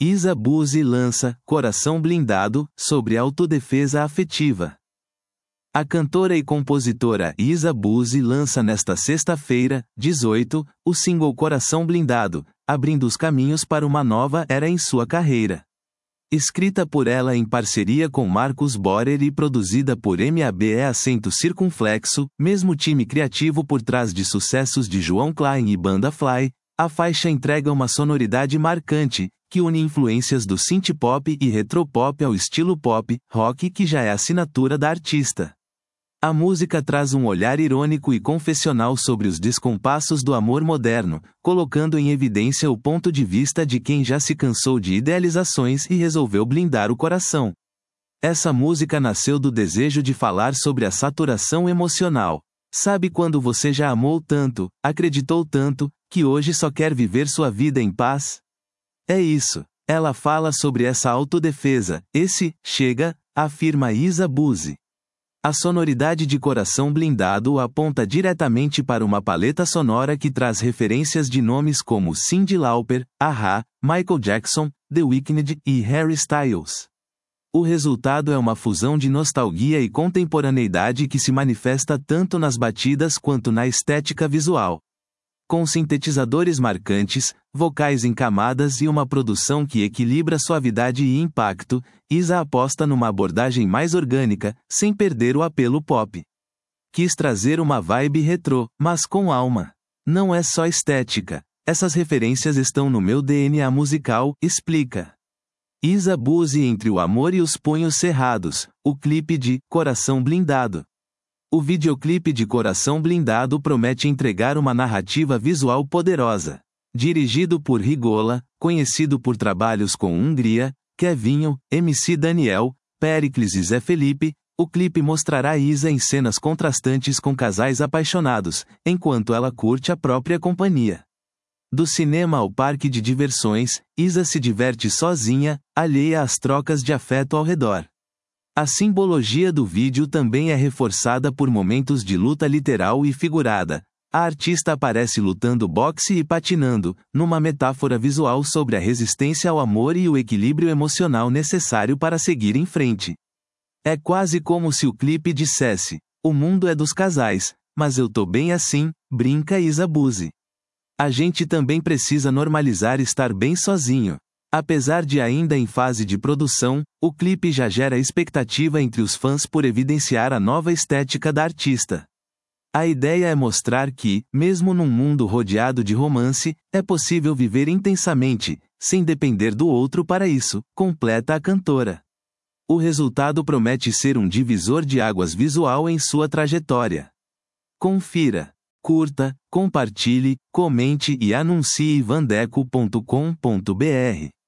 Isa Buzzi lança Coração Blindado, sobre autodefesa afetiva. A cantora e compositora Isa Buzzi lança nesta sexta-feira, 18, o single Coração Blindado, abrindo os caminhos para uma nova era em sua carreira. Escrita por ela em parceria com Marcus Borer e produzida por MAB acento circunflexo, mesmo time criativo por trás de sucessos de João Klein e Banda Fly, a faixa entrega uma sonoridade marcante, que une influências do synth-pop e retropop ao estilo pop, rock que já é assinatura da artista. A música traz um olhar irônico e confessional sobre os descompassos do amor moderno, colocando em evidência o ponto de vista de quem já se cansou de idealizações e resolveu blindar o coração. Essa música nasceu do desejo de falar sobre a saturação emocional. Sabe quando você já amou tanto, acreditou tanto, que hoje só quer viver sua vida em paz? É isso. Ela fala sobre essa autodefesa, esse chega, afirma Isa Buzzi. A sonoridade de Coração Blindado aponta diretamente para uma paleta sonora que traz referências de nomes como Cyndi Lauper, A.H., Michael Jackson, The Weeknd e Harry Styles. O resultado é uma fusão de nostalgia e contemporaneidade que se manifesta tanto nas batidas quanto na estética visual. Com sintetizadores marcantes, vocais em camadas e uma produção que equilibra suavidade e impacto, Isa aposta numa abordagem mais orgânica, sem perder o apelo pop. Quis trazer uma vibe retrô, mas com alma. Não é só estética. Essas referências estão no meu DNA musical, explica. Isa Buzzi entre o amor e os punhos cerrados, o clipe de Coração Blindado. O videoclipe de Coração Blindado promete entregar uma narrativa visual poderosa. Dirigido por Rigola, conhecido por trabalhos com Hungria, Kevinho, MC Daniel, Péricles e Zé Felipe, o clipe mostrará Isa em cenas contrastantes com casais apaixonados, enquanto ela curte a própria companhia. Do cinema ao parque de diversões, Isa se diverte sozinha, alheia às trocas de afeto ao redor. A simbologia do vídeo também é reforçada por momentos de luta literal e figurada. A artista aparece lutando boxe e patinando, numa metáfora visual sobre a resistência ao amor e o equilíbrio emocional necessário para seguir em frente. É quase como se o clipe dissesse: o mundo é dos casais, mas eu tô bem assim, brinca Isa Buzzi. A gente também precisa normalizar estar bem sozinho. Apesar de ainda em fase de produção, o clipe já gera expectativa entre os fãs por evidenciar a nova estética da artista. A ideia é mostrar que, mesmo num mundo rodeado de romance, é possível viver intensamente, sem depender do outro para isso, completa a cantora. O resultado promete ser um divisor de águas visual em sua trajetória. Confira, curta, compartilhe, comente e anuncie vandeco.com.br.